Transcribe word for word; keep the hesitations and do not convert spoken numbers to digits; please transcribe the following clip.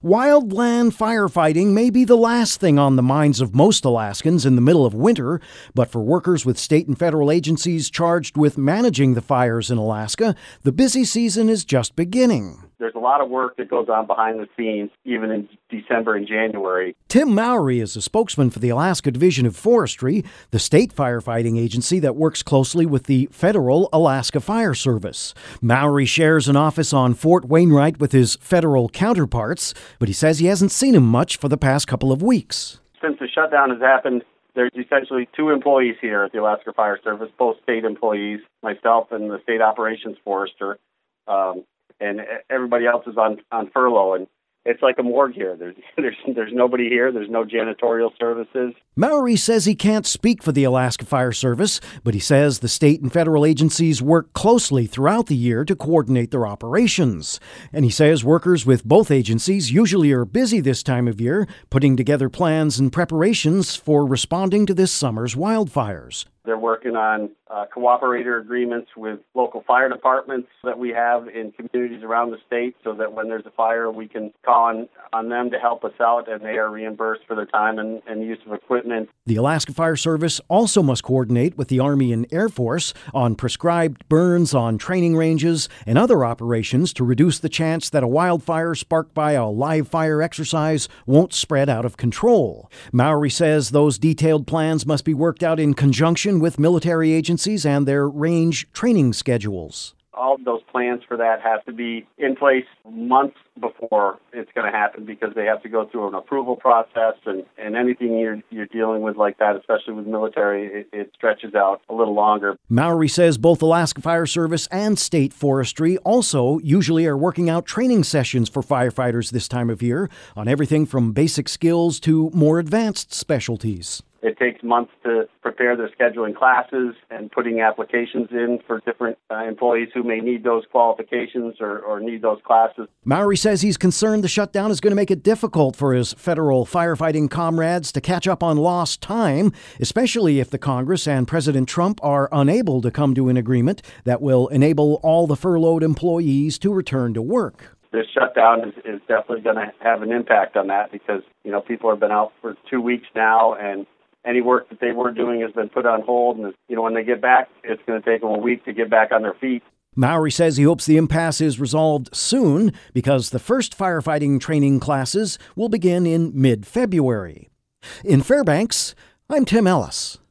Wildland firefighting may be the last thing on the minds of most Alaskans in the middle of winter, but for workers with state and federal agencies charged with managing the fires in Alaska, the busy season is just beginning. There's a lot of work that goes on behind the scenes, even in December and January. Tim Mowry is a spokesman for the Alaska Division of Forestry, the state firefighting agency that works closely with the federal Alaska Fire Service. Mowry shares an office on Fort Wainwright with his federal counterparts, but he says he hasn't seen him much for the past couple of weeks. Since the shutdown has happened, there's essentially two employees here at the Alaska Fire Service, both state employees, myself and the state operations forester. Um, and everybody else is on, on furlough, and it's like a morgue here. There's, there's there's nobody here. There's no janitorial services. Mowry says he can't speak for the Alaska Fire Service, but he says the state and federal agencies work closely throughout the year to coordinate their operations. And he says workers with both agencies usually are busy this time of year, putting together plans and preparations for responding to this summer's wildfires. They're working on uh, cooperator agreements with local fire departments that we have in communities around the state so that when there's a fire, we can call on, on them to help us out, and they are reimbursed for their time and, and use of equipment. The Alaska Fire Service also must coordinate with the Army and Air Force on prescribed burns on training ranges and other operations to reduce the chance that a wildfire sparked by a live fire exercise won't spread out of control. Mowry says those detailed plans must be worked out in conjunction with military agencies and their range training schedules. All of those plans for that have to be in place months before it's going to happen because they have to go through an approval process, and, and anything you're, you're dealing with like that, especially with military, it, it stretches out a little longer. Mowry says both Alaska Fire Service and State Forestry also usually are working out training sessions for firefighters this time of year on everything from basic skills to more advanced specialties. It takes months to prepare their scheduling classes and putting applications in for different uh, employees who may need those qualifications or, or need those classes. Mowry says he's concerned the shutdown is going to make it difficult for his federal firefighting comrades to catch up on lost time, especially if the Congress and President Trump are unable to come to an agreement that will enable all the furloughed employees to return to work. This shutdown is, is definitely going to have an impact on that because, you know, people have been out for two weeks now, and any work that they were doing has been put on hold, and, you know, when they get back, it's going to take them a week to get back on their feet. Mowry says he hopes the impasse is resolved soon because the first firefighting training classes will begin in mid-February. In Fairbanks, I'm Tim Ellis.